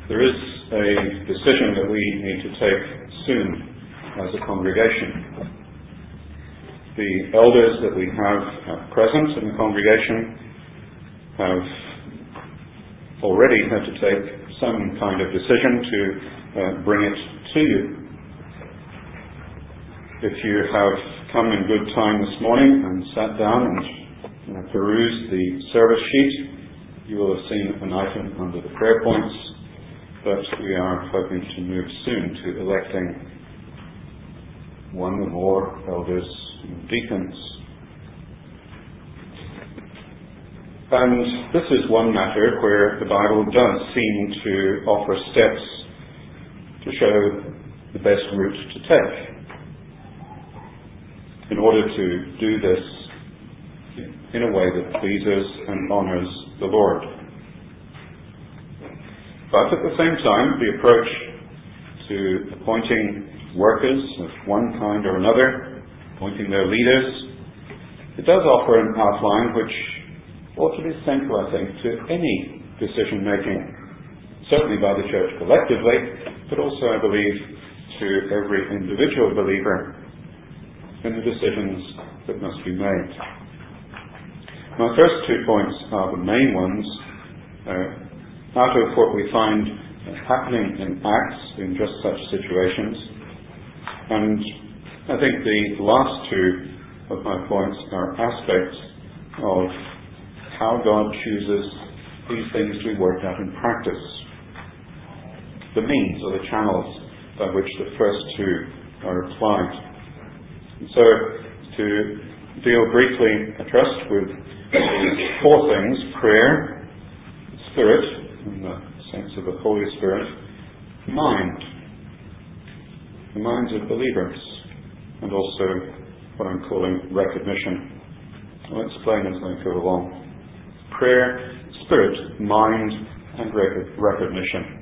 There is a decision that we need to take soon as a congregation. The elders that we have present in the congregation have already had to take some kind of decision to bring it to you. If you have come in good time this morning and sat down and perused the service sheet, you will have seen an item under the prayer points, but we are hoping to move soon to electing one or more elders and deacons. And this is one matter where the Bible does seem to offer steps to show the best route to take in order to do this in a way that pleases and honours the Lord. But at the same time, the approach to appointing workers of one kind or another, appointing their leaders, it does offer an outline which ought to be central, I think, to any decision-making, certainly by the church collectively, but also, I believe, to every individual believer in the decisions that must be made. My first 2 points are the main ones, out of what we find happening in Acts in just such situations. And I think the last two of my points are aspects of how God chooses these things to be worked out in practice. The means or the channels by which the first two are applied. And so, to deal briefly, I trust, with these four things: prayer, Spirit, in the sense of the Holy Spirit, mind, the minds of believers, and also what I'm calling recognition. I'll explain as I go along. Prayer, Spirit, mind, and recognition.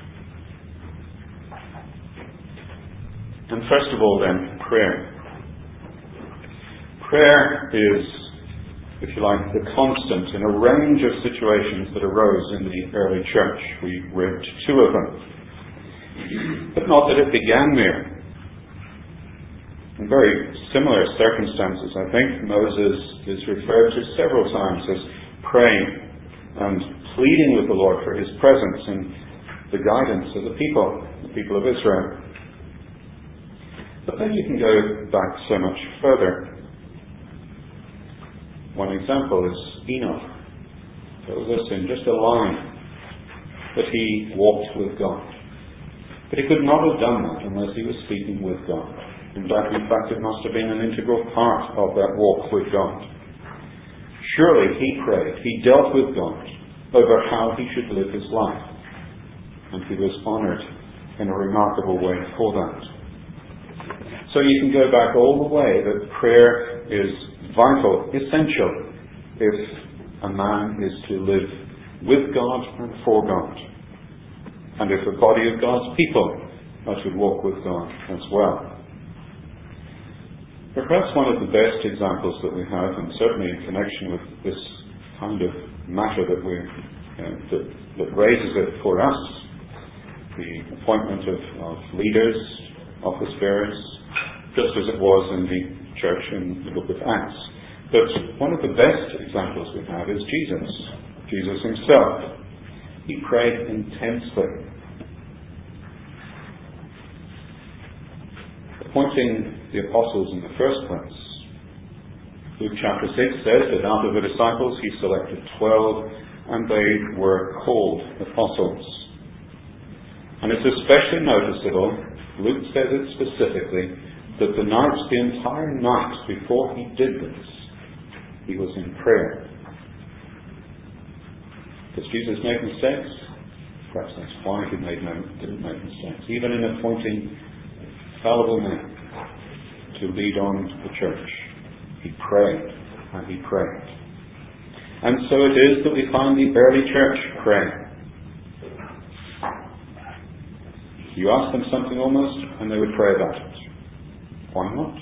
And first of all then, prayer. Prayer is, if you like, the constant in a range of situations that arose in the early church. We read two of them. But not that it began there. In very similar circumstances, I think, Moses is referred to several times as praying and pleading with the Lord for his presence and the guidance of the people of Israel. But then you can go back so much further. One example is Enoch. Tells us in just a line that he walked with God. But he could not have done that unless he was speaking with God. In fact, it must have been an integral part of that walk with God. Surely he prayed, he dealt with God over how he should live his life. And he was honoured in a remarkable way for that. So you can go back all the way that prayer is vital, essential, if a man is to live with God and for God. And if the body of God's people are to walk with God as well. Perhaps one of the best examples that we have, and certainly in connection with this kind of matter that raises it for us, the appointment of leaders, office bearers, just as it was in the church in the book of Acts. But one of the best examples we have is Jesus. Jesus himself. He prayed intensely. Appointing the apostles in the first place. Luke chapter 6 says that out of the disciples he selected 12, and they were called apostles. And it's especially noticeable, Luke says it specifically, that the entire night before he did this, he was in prayer. Does Jesus make mistakes? Perhaps that's why he didn't make mistakes. Even in appointing fallible men to lead on the church, he prayed and he prayed. And so it is that we find the early church praying. You ask them something almost, and they would pray about it. Why not?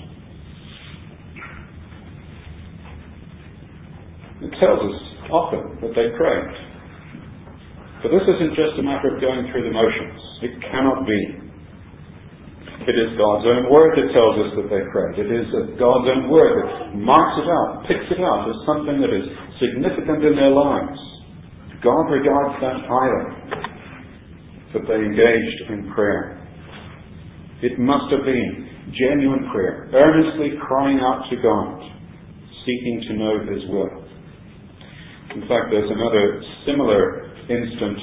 It tells us often that they prayed. But this isn't just a matter of going through the motions. It cannot be. It is God's own word that tells us that they prayed. It is God's own word that marks it out, picks it out as something that is significant in their lives. God regards that highly, that they engaged in prayer. It must have been genuine prayer, earnestly crying out to God, seeking to know His will. In fact, there's another similar incident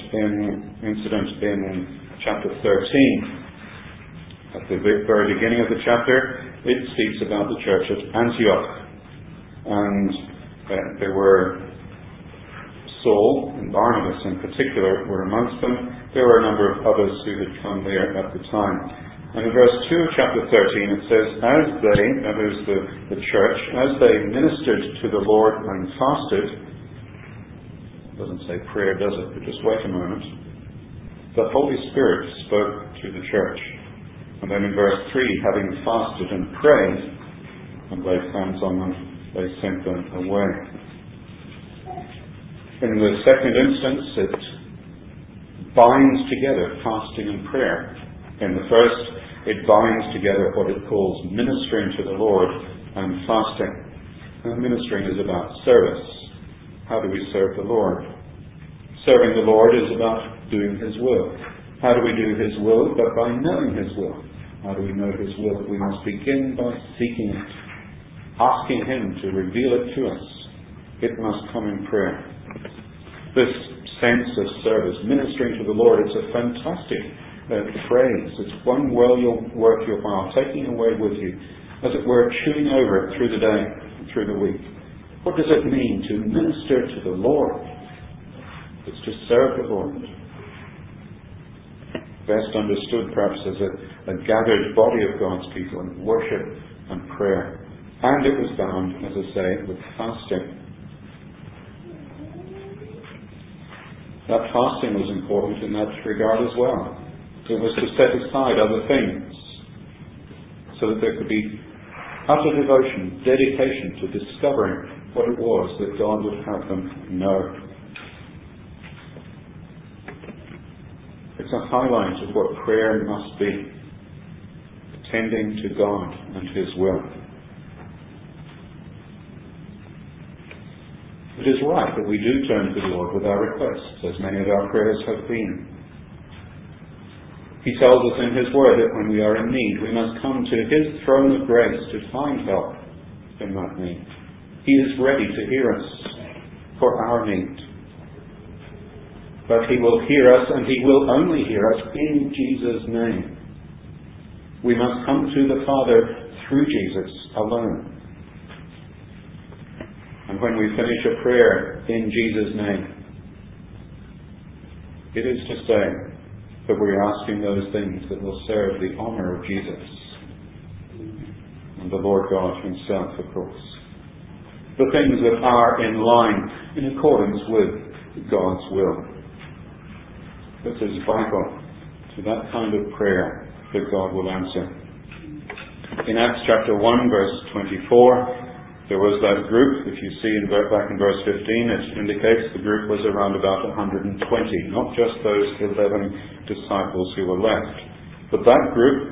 in chapter 13. At the very beginning of the chapter, it speaks about the church at Antioch. And there were Saul and Barnabas in particular were amongst them. There were a number of others who had come there at the time. And in verse 2 of chapter 13 it says, as they, that is the church, as they ministered to the Lord and fasted, it doesn't say prayer, does it? But just wait a moment. The Holy Spirit spoke to the church. And then in verse 3, having fasted and prayed and laid hands on them, they sent them away. In the second instance, it binds together fasting and prayer. In the first, it binds together what it calls ministering to the Lord and fasting. And ministering is about service. How do we serve the Lord? Serving the Lord is about doing His will. How do we do His will? But by knowing His will. How do we know His will? We must begin by seeking it, asking Him to reveal it to us. It must come in prayer. This sense of service, ministering to the Lord, it's a fantastic phrase. It's one well you'll worth your while, taking away with you, as it were, chewing over it through the day, through the week. What does it mean to minister to the Lord? It's to serve the Lord. Best understood perhaps as a gathered body of God's people in worship and prayer. And it was bound, as I say, with fasting. That fasting was important in that regard as well. It was to set aside other things so that there could be utter devotion, dedication to discovering what it was that God would have them know. It's a highlight of what prayer must be, attending to God and His will. It is right that we do turn to the Lord with our requests, as many of our prayers have been. He tells us in His Word that when we are in need, we must come to His throne of grace to find help in that need. He is ready to hear us for our need. But He will hear us, and He will only hear us in Jesus' name. We must come to the Father through Jesus alone. And when we finish a prayer in Jesus' name, it is to say that we are asking those things that will serve the honour of Jesus and the Lord God Himself, of course. The things that are in line, in accordance with God's will. This is vital to that kind of prayer that God will answer. In Acts chapter 1, verse 24, there was that group. If you see back in verse 15, it indicates the group was around about 120, not just those 11 disciples who were left. But that group,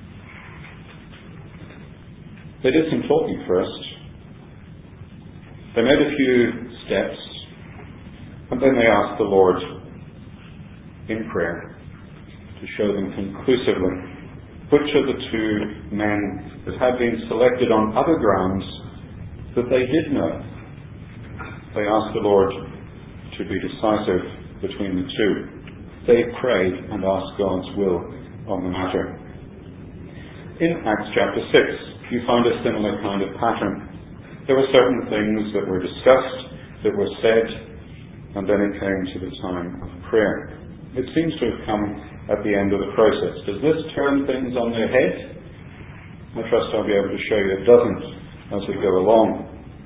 they did some talking first. They made a few steps, and then they asked the Lord in prayer to show them conclusively which of the two men that had been selected on other grounds that they did know. They asked the Lord to be decisive between the two. They prayed and asked God's will on the matter. In Acts chapter 6, you find a similar kind of pattern. There were certain things that were discussed, that were said, and then it came to the time of prayer. It seems to have come at the end of the process. Does this turn things on their head? I trust I'll be able to show you it doesn't as we go along.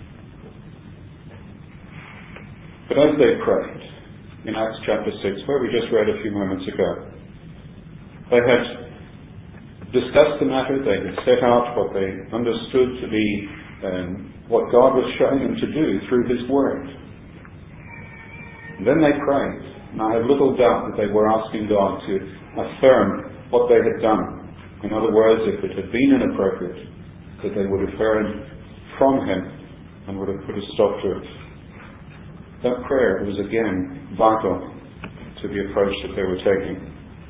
But as they prayed, in Acts chapter 6, where we just read a few moments ago, they had discussed the matter, they had set out what they understood to be what God was showing them to do through His Word. And then they prayed. And I have little doubt that they were asking God to affirm what they had done. In other words, if it had been inappropriate, that they would have heard from Him and would have put a stop to it. That prayer was again vital to the approach that they were taking.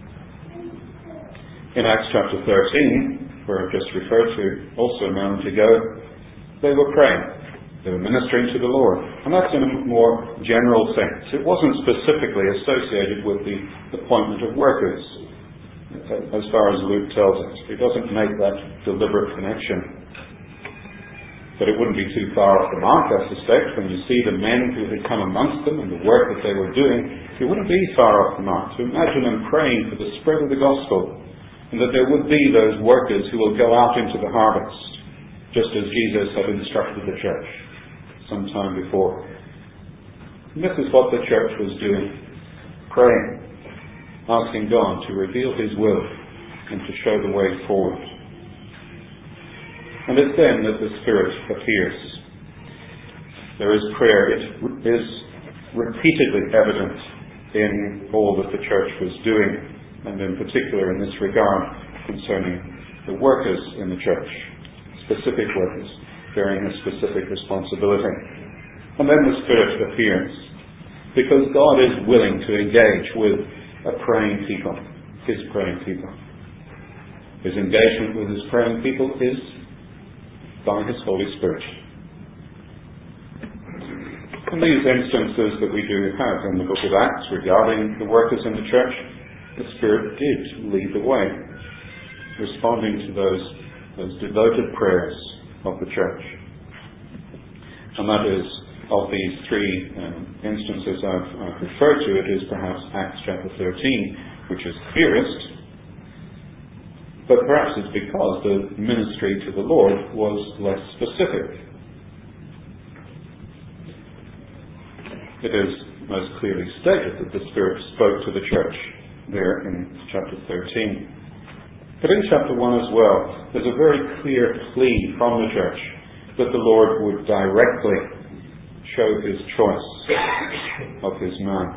In Acts chapter 13, where I've just referred to also a moment ago, they were praying. They were ministering to the Lord. And that's in a more general sense. It wasn't specifically associated with the appointment of workers, as far as Luke tells us. He doesn't make that deliberate connection. But it wouldn't be too far off the mark, I suspect, when you see the men who had come amongst them and the work that they were doing. It wouldn't be far off the mark to imagine them praying for the spread of the gospel, and that there would be those workers who will go out into the harvest, just as Jesus had instructed the church some time before. And this is what the church was doing, praying, asking God to reveal His will and to show the way forward. And it's then that the Spirit appears. There is prayer. It is repeatedly evident in all that the church was doing, and in particular in this regard concerning the workers in the church, specific workers bearing a specific responsibility. And then the Spirit appears, because God is willing to engage with a praying people, His praying people. His engagement with His praying people is by His Holy Spirit. In these instances that we do have in the book of Acts regarding the workers in the church, the Spirit did lead the way, responding to those devoted prayers of the church. And that is, of these three instances I've referred to, it is perhaps Acts chapter 13, which is clearest, but perhaps it's because the ministry to the Lord was less specific. It is most clearly stated that the Spirit spoke to the church there in chapter 13. But in chapter 1 as well, there's a very clear plea from the church that the Lord would directly show His choice of His man.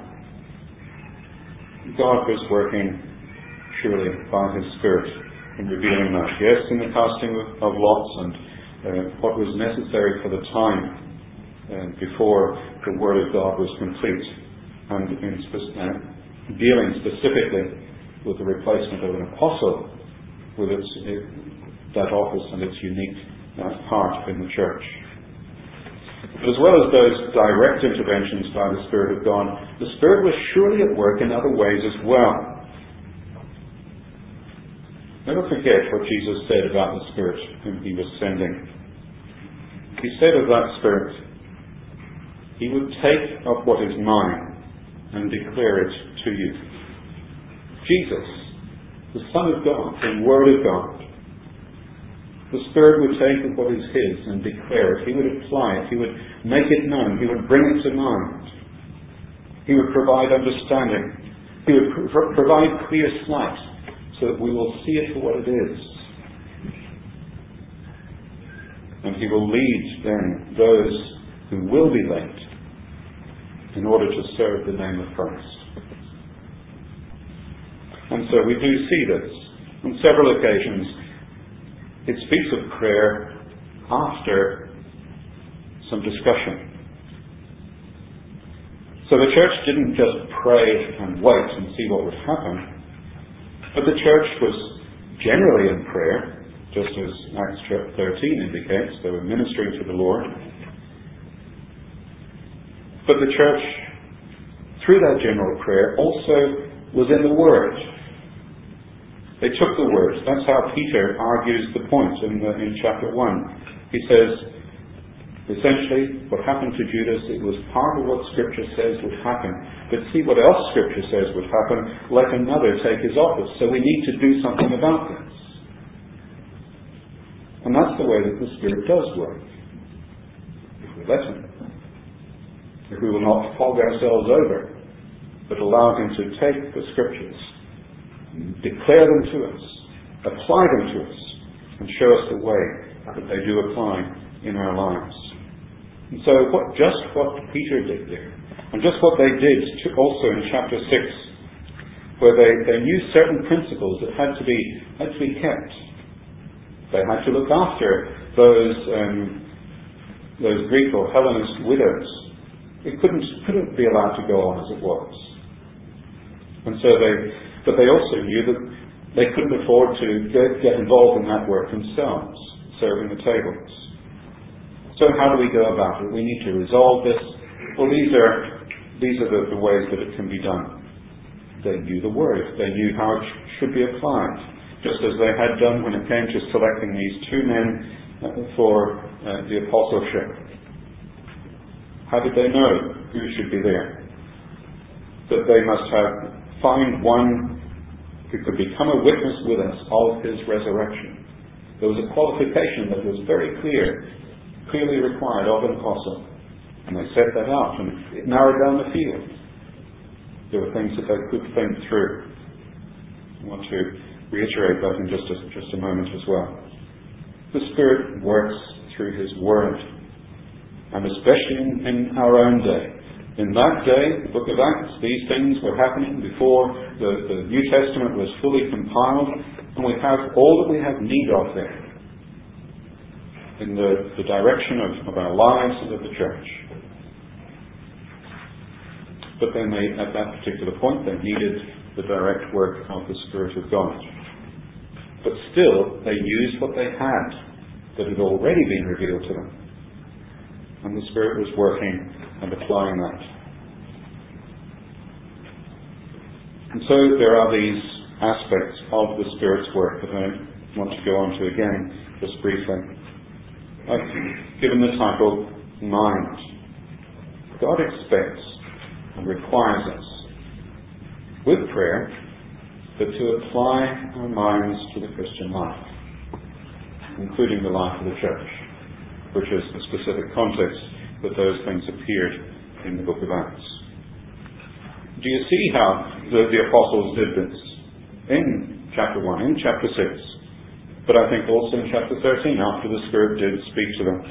God was working surely by His Spirit in revealing that. Yes, in the casting of lots and what was necessary for the time before the Word of God was complete, and in dealing specifically with the replacement of an apostle with that office and its unique part in the church. But as well as those direct interventions by the Spirit of God, the Spirit was surely at work in other ways as well. Never forget what Jesus said about the Spirit whom He was sending. He said of that Spirit, He would take up what is mine and declare it to you. Jesus, the Son of God, the Word of God, the Spirit would take of what is His and declare it. He would apply it. He would make it known. He would bring it to mind. He would provide understanding. He would provide clear sight so that we will see it for what it is. And He will lead then those who will be led in order to serve the name of Christ. And so we do see this. On several occasions, it speaks of prayer after some discussion. So the church didn't just pray and wait and see what would happen, but the church was generally in prayer, just as Acts 13 indicates. They were ministering to the Lord. But the church, through that general prayer, also was in the Word. They took the Word. That's how Peter argues the point in chapter 1. He says, essentially, what happened to Judas, it was part of what Scripture says would happen. But see what else Scripture says would happen, let another take his office. So we need to do something about this. And that's the way that the Spirit does work. If we let Him. If we will not fog ourselves over, but allow Him to take the Scriptures, declare them to us, apply them to us, and show us the way that they do apply in our lives. And so just what Peter did there And just what they did also in chapter 6, where they knew certain principles that had to be kept. They had to look after those Greek or Hellenist widows. It couldn't be allowed to go on as it was. And so but they also knew that they couldn't afford to get involved in that work themselves, serving the tables. So how do we go about it? We need to resolve this. Well, these are the ways that it can be done. They knew the word. They knew how it should be applied, just as they had done when it came to selecting these 2 men for the apostleship. How did they know who should be there? That they must find one who could become a witness with us of his resurrection. There was a qualification that was very clearly required of an apostle. And they set that out, and it narrowed down the field. There were things that they could think through. I want to reiterate that in just a moment as well. The Spirit works through His Word, and especially in our own day. In that day, the book of Acts, these things were happening before the New Testament was fully compiled, and we have all that we have need of there in the direction of our lives and of the church. But then at that particular point, they needed the direct work of the Spirit of God. But still, they used what they had that had already been revealed to them. And the Spirit was working and applying that. And so there are these aspects of the Spirit's work that I want to go on to again, just briefly. I've given the title, Mind. God expects and requires us, with prayer, but to apply our minds to the Christian life, including the life of the church, which is the specific context that those things appeared in the book of Acts. Do you see how the apostles did this? In chapter 1, in chapter 6, but I think also in chapter 13, after the Spirit did speak to them.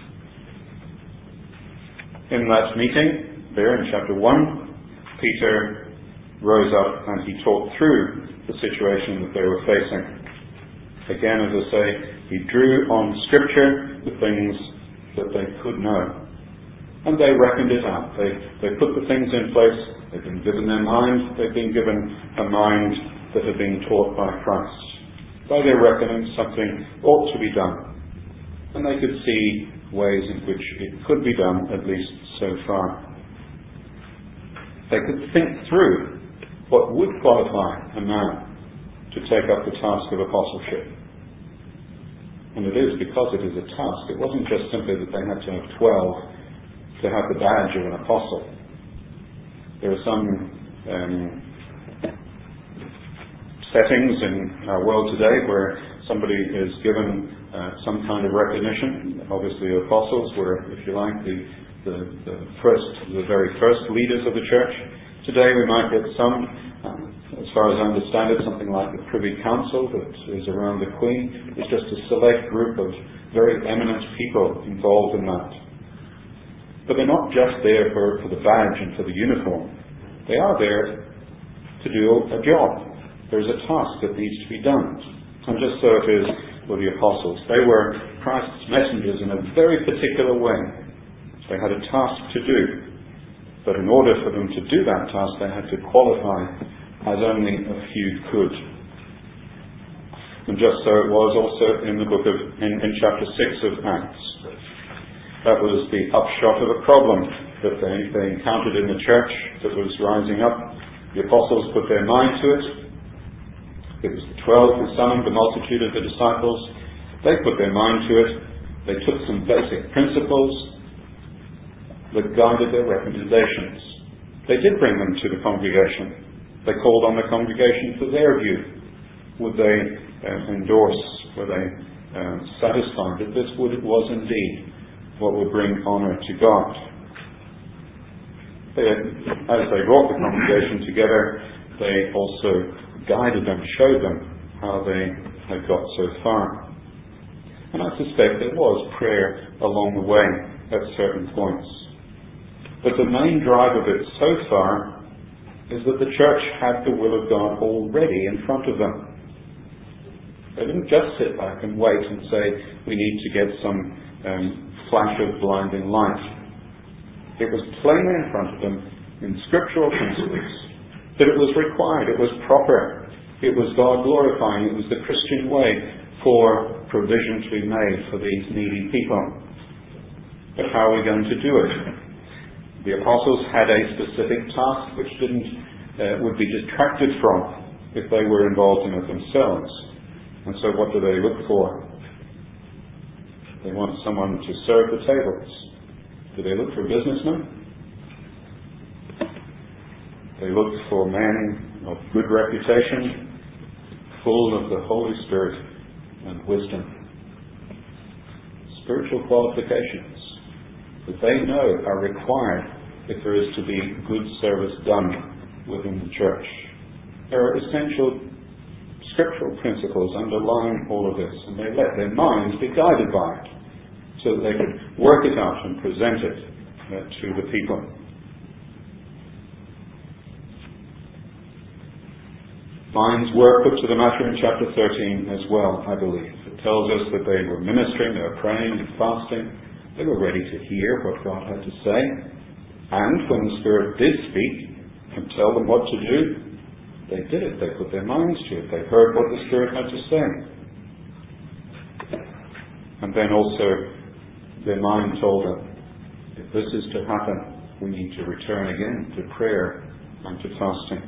In that meeting, there in chapter 1, Peter rose up and he talked through the situation that they were facing. Again, as I say, he drew on Scripture the things that they could know. And they reckoned it out. They put the things in place. They've been given their mind. They've been given a mind that had been taught by Christ. By their reckoning, something ought to be done. And they could see ways in which it could be done, at least so far. They could think through what would qualify a man to take up the task of apostleship. And it is because it is a task. It wasn't just simply that they had to have 12 to have the badge of an apostle. There are some settings in our world today where somebody is given some kind of recognition. Obviously, apostles were, if you like, the very first leaders of the church. Today we might get some, as far as I understand it, something like the Privy Council that is around the Queen. It's just a select group of very eminent people involved in that. But they're not just there for the badge and for the uniform. They are there to do a job. There's a task that needs to be done. And just so it is with the apostles. They were Christ's messengers in a very particular way. They had a task to do. But in order for them to do that task, they had to qualify as only a few could. And just so it was also in the book in chapter 6 of Acts. That was the upshot of a problem that they encountered in the church that was rising up. The apostles put their mind to it. It was the 12 who summoned the multitude of the disciples. They put their mind to it. They took some basic principles that guided their recommendations. They did bring them to the congregation. They called on the congregation for their view. Would they endorse? Were they satisfied that this was indeed what would bring honour to God? As they brought the congregation together, they also guided them, showed them how they had got so far. And I suspect there was prayer along the way at certain points. But the main drive of it so far is that the church had the will of God already in front of them. They didn't just sit back and wait and say, we need to get some flash of blinding light. It was plainly in front of them in scriptural principles that it was required, it was proper, it was God glorifying, it was the Christian way for provision to be made for these needy people. But how are we going to do it? The apostles had a specific task which would be detracted from if they were involved in it themselves. And so what do they look for? They want someone to serve the tables. Do they look for businessmen? They look for men of good reputation, full of the Holy Spirit and wisdom. Spiritual qualifications that they know are required if there is to be good service done within the church. There are essential scriptural principles underlying all of this, and they let their minds be guided by it so that they could work it out and present it to the people. Vine's were put to the matter in chapter 13 as well, I believe. It tells us that they were ministering, they were praying and fasting, they were ready to hear what God had to say, and when the Spirit did speak and tell them what to do, they did it. They put their minds to it. They heard what the Spirit had to say. And then also their mind told them, if this is to happen, we need to return again to prayer and to fasting.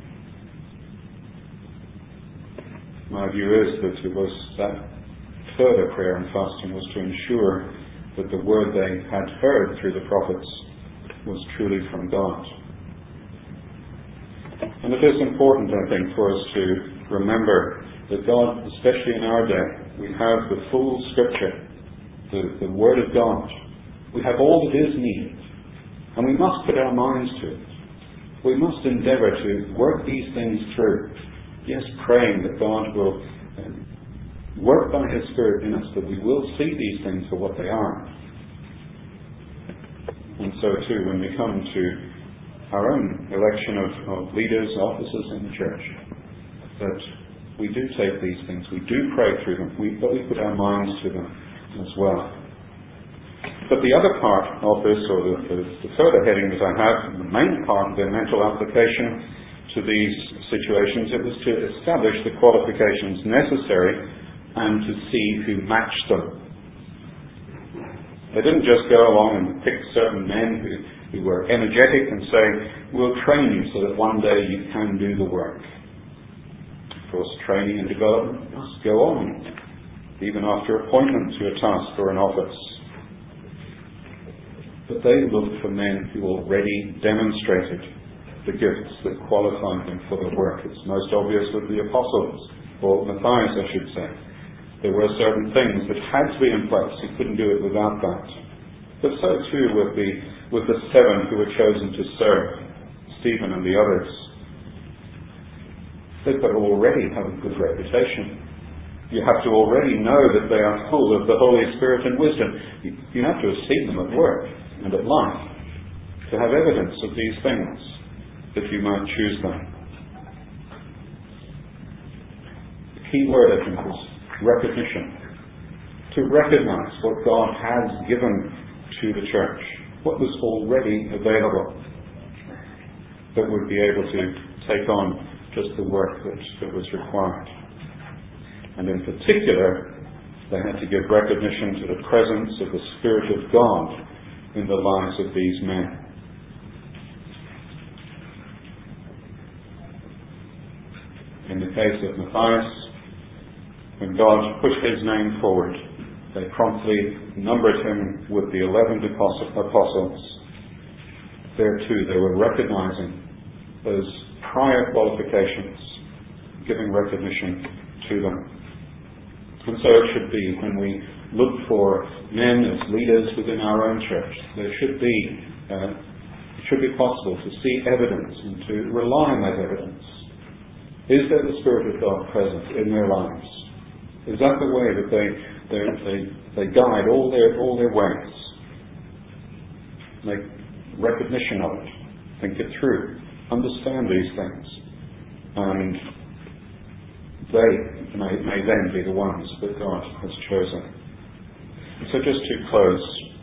My view is that it was that further prayer and fasting was to ensure that the word they had heard through the prophets was truly from God. And it is important, I think, for us to remember that God, especially in our day, we have the full Scripture, the Word of God. We have all that is needed. And we must put our minds to it. We must endeavour to work these things through. Yes, praying that God will work by His Spirit in us, that we will see these things for what they are. And so too, when we come to our own election of leaders, officers in the church, that we do take these things, we do pray through them, but we put our minds to them as well. But the other part of this, or the further heading that I have, the main part of their mental application to these situations, it was to establish the qualifications necessary and to see who matched them. They didn't just go along and pick certain men who were energetic and say, we'll train you so that one day you can do the work. Of course, training and development must go on, even after appointment to a task or an office. But they looked for men who already demonstrated the gifts that qualified them for the work. It's most obvious with the apostles, or Matthias, I should say. There were certain things that had to be in place. You couldn't do it without that. But so too with the 7 who were chosen to serve, Stephen and the others. They've got to already have a good reputation. You have to already know that they are full of the Holy Spirit and wisdom. You have to have seen them at work and at life to have evidence of these things, that you might choose them. The key word, I think, is recognition. To recognize what God has given to the church, what was already available, that would be able to take on just the work that was required. And in particular, they had to give recognition to the presence of the Spirit of God in the lives of these men. In the case of Matthias, when God put his name forward, they promptly numbered him with the 11 apostles. There too, they were recognizing those prior qualifications, giving recognition to them. And so it should be when we look for men as leaders within our own church. There should be, it should be possible to see evidence and to rely on that evidence. Is there the Spirit of God present in their lives? Is that the way that they guide all their ways? recognition of it, think it through, understand these things, and they may then be the ones that God has chosen. So just to close,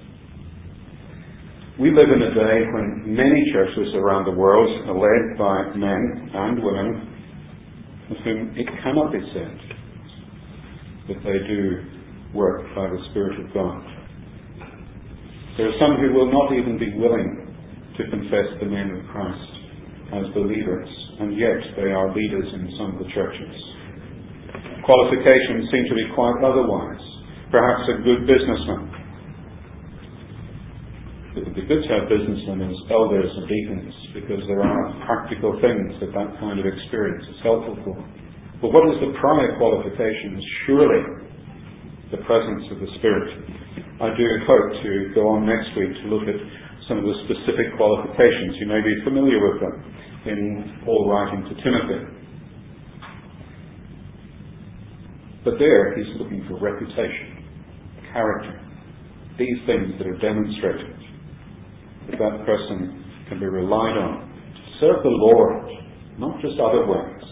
we live in a day when many churches around the world are led by men and women of whom it cannot be said that they do work by the Spirit of God. There are some who will not even be willing to confess the name of Christ as believers, and yet they are leaders in some of the churches. Qualifications seem to be quite otherwise. Perhaps a good businessman. It would be good to have businessmen as elders and deacons, because there are practical things that kind of experience is helpful for. But what is the prior qualification? Surely the presence of the Spirit. I do hope to go on next week to look at some of the specific qualifications. You may be familiar with them in Paul writing to Timothy. But there he's looking for reputation, character, these things that are demonstrated that person can be relied on to serve the Lord, not just other ways.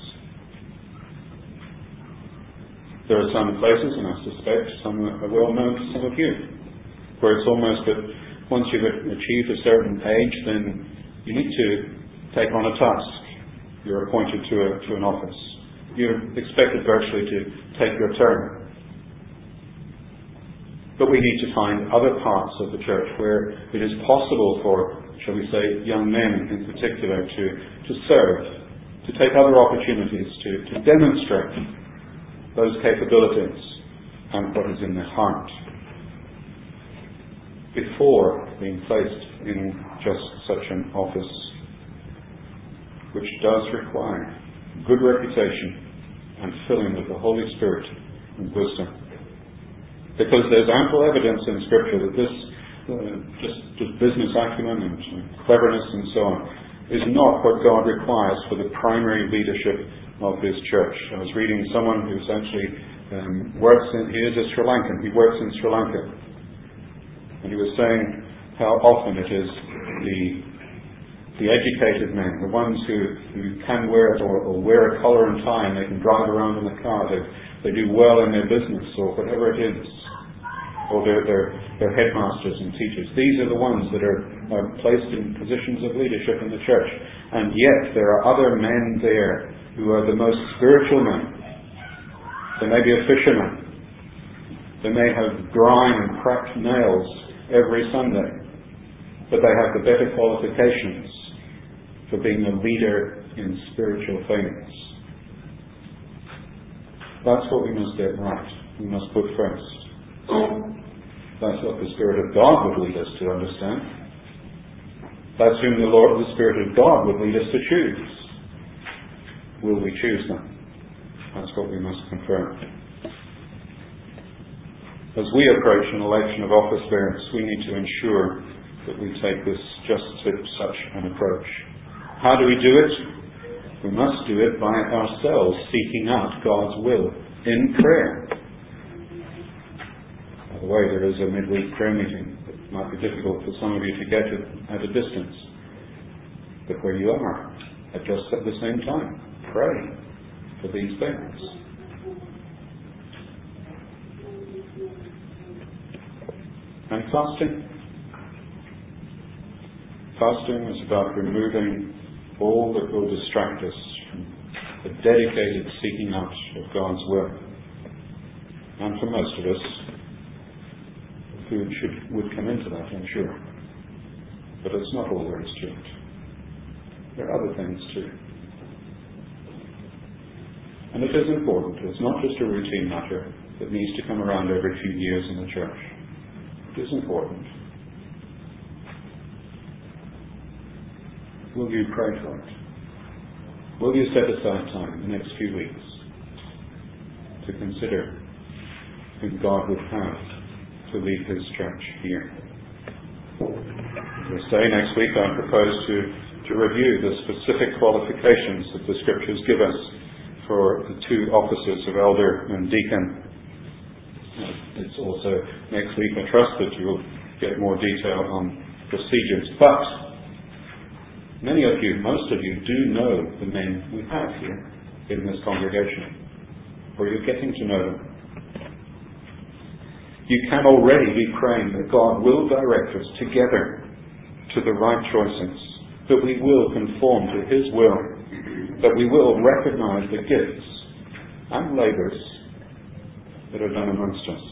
There are some places, and I suspect some are well known to some of you, where it's almost that once you've achieved a certain age, then you need to take on a task. You're appointed to an office. You're expected virtually to take your turn. But we need to find other parts of the church where it is possible for, shall we say, young men in particular to serve, to take other opportunities, to demonstrate those capabilities and what is in their heart before being placed in just such an office, which does require good reputation and filling with the Holy Spirit and wisdom. Because there's ample evidence in Scripture that this just business acumen and cleverness and so on is not what God requires for the primary leadership of His church. I was reading someone who's actually he is a Sri Lankan. He works in Sri Lanka. And he was saying how often it is the educated men, the ones who can wear it or wear a collar and tie and they can drive around in the car, they do well in their business or whatever it is, or they're headmasters and teachers. These are the ones that are placed in positions of leadership in the church. And yet there are other men there who are the most spiritual men. They may be a fisherman. They may have grime and cracked nails every Sunday, but they have the better qualifications for being a leader in spiritual things. That's what we must get right. We must put first. That's what the Spirit of God would lead us to understand. That's whom the Spirit of God would lead us to choose. Will we choose them? That's what we must confirm. As we approach an election of office bearers, we need to ensure that we take this just to such an approach. How do we do it? We must do it by ourselves seeking out God's will in prayer. By the way, there is a midweek prayer meeting that might be difficult for some of you to get at a distance. But where you are, at just at the same time, pray for these things. And fasting. Fasting is about removing all that will distract us from the dedicated seeking out of God's will. And for most of us, food would come into that, I'm sure. But it's not all there is to it. There are other things too. And it is important. It's not just a routine matter that needs to come around every few years in the church. It is important. Will you pray for it? Will you set aside time in the next few weeks to consider who God would have to lead His church here? As I say, next week I propose to review the specific qualifications that the Scriptures give us for the two offices of elder and deacon. It's also next week, I trust that you'll get more detail on procedures. But Many of you, most of you, do know the men we have here in this congregation, or you're getting to know them. You can already be praying that God will direct us together to the right choices, that we will conform to His will, that we will recognize the gifts and labours that are done amongst us,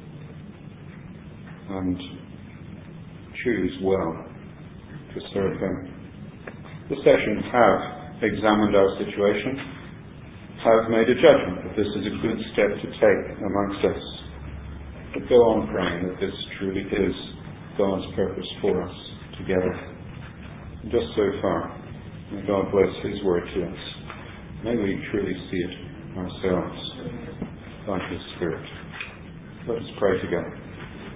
and choose well to serve Him. The sessions have examined our situation, have made a judgment that this is a good step to take amongst us. But go on praying that this truly is God's purpose for us together. And just so far, may God bless His word to us. May we truly see it ourselves by His Spirit. Let us pray together.